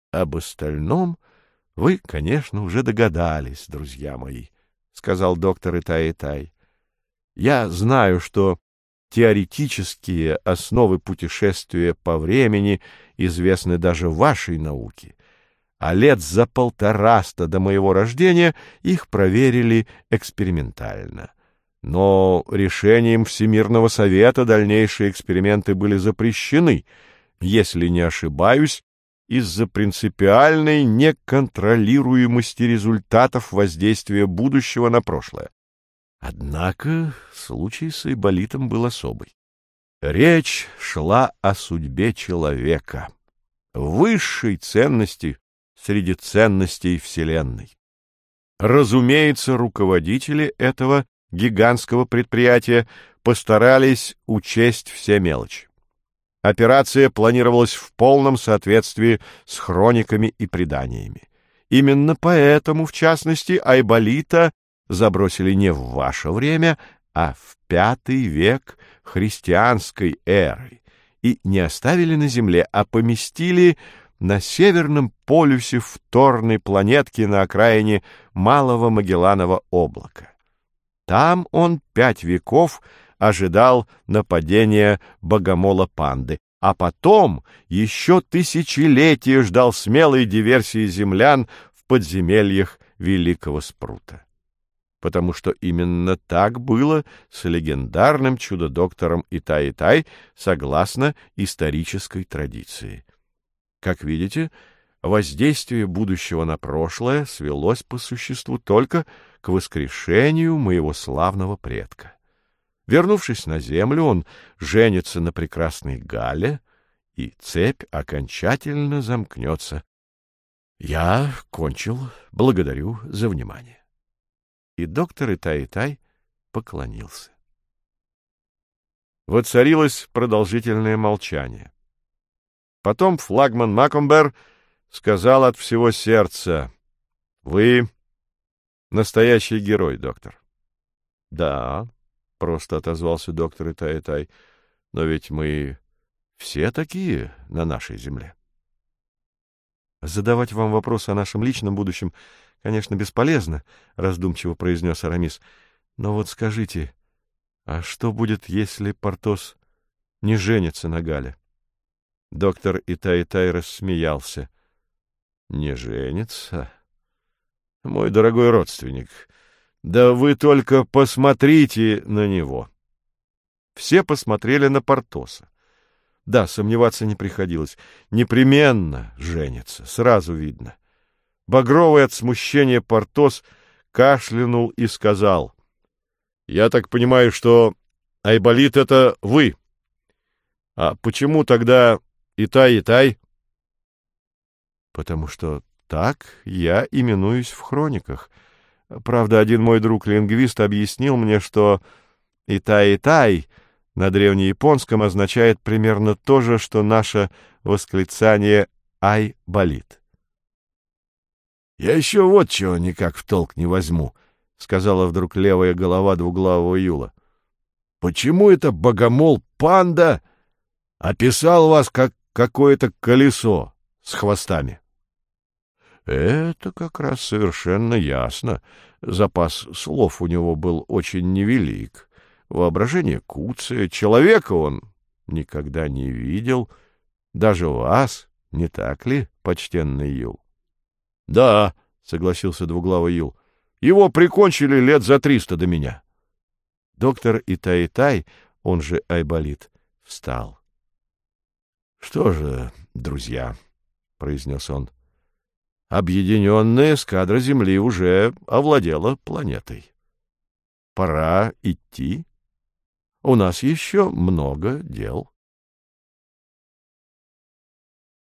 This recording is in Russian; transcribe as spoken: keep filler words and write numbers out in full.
Об остальном вы, конечно, уже догадались, друзья мои, — сказал доктор Итай-Итай. Я знаю, что теоретические основы путешествия по времени известны даже вашей науке, а лет за полтораста до моего рождения их проверили экспериментально. Но решением Всемирного совета дальнейшие эксперименты были запрещены, если не ошибаюсь, из-за принципиальной неконтролируемости результатов воздействия будущего на прошлое. Однако случай с Айболитом был особый. Речь шла о судьбе человека, высшей ценности среди ценностей Вселенной. Разумеется, руководители этого гигантского предприятия постарались учесть все мелочи. Операция планировалась в полном соответствии с хрониками и преданиями. Именно поэтому, в частности, Айболита забросили не в ваше время, а в пятый век христианской эры и не оставили на Земле, а поместили на Северном полюсе вторной планетки на окраине Малого Магелланова облака. Там он пять веков ожидал нападения богомола-панды, а потом еще тысячелетия ждал смелой диверсии землян в подземельях Великого Спрута. Потому что именно так было с легендарным чудо-доктором Итай-Итай согласно исторической традиции. Как видите, воздействие будущего на прошлое свелось по существу только к воскрешению моего славного предка. Вернувшись на землю, он женится на прекрасной Гале, и цепь окончательно замкнется. Я кончил. Благодарю за внимание. И доктор Итай-Итай поклонился. Воцарилось продолжительное молчание. Потом флагман Макомбер сказал от всего сердца: «Вы настоящий герой, доктор». «Да», — просто отозвался доктор Итай-Итай, — «но ведь мы все такие на нашей земле». «Задавать вам вопрос о нашем личном будущем, конечно, бесполезно», — раздумчиво произнес Арамис. «Но вот скажите, а что будет, если Портос не женится на Гале?» Доктор Итай-Итай рассмеялся. «Не женится? Мой дорогой родственник, да вы только посмотрите на него!» Все посмотрели на Портоса. Да, сомневаться не приходилось. Непременно женится, сразу видно. Багровый от смущения Портос кашлянул и сказал: «Я так понимаю, что Айболит — это вы. А почему тогда Итай-Итай?» «Потому что так я именуюсь в хрониках. Правда, один мой друг-лингвист объяснил мне, что Итай-Итай на древнеяпонском означает примерно то же, что наше восклицание «Ай-болит». «Я еще вот чего никак в толк не возьму», — сказала вдруг левая голова двуглавого Юла. «Почему это богомол-панда описал вас как какое-то колесо с хвостами?» «Это как раз совершенно ясно. Запас слов у него был очень невелик. Воображение куцое, человека он никогда не видел, даже вас, не так ли, почтенный Юл?» «Да», — согласился двуглавый Юл, — «его прикончили лет за триста до меня». Доктор Итай-Итай, он же Айболит, встал. «Что же, друзья», — произнес он, — «объединенная эскадра Земли уже овладела планетой. Пора идти. У нас еще много дел».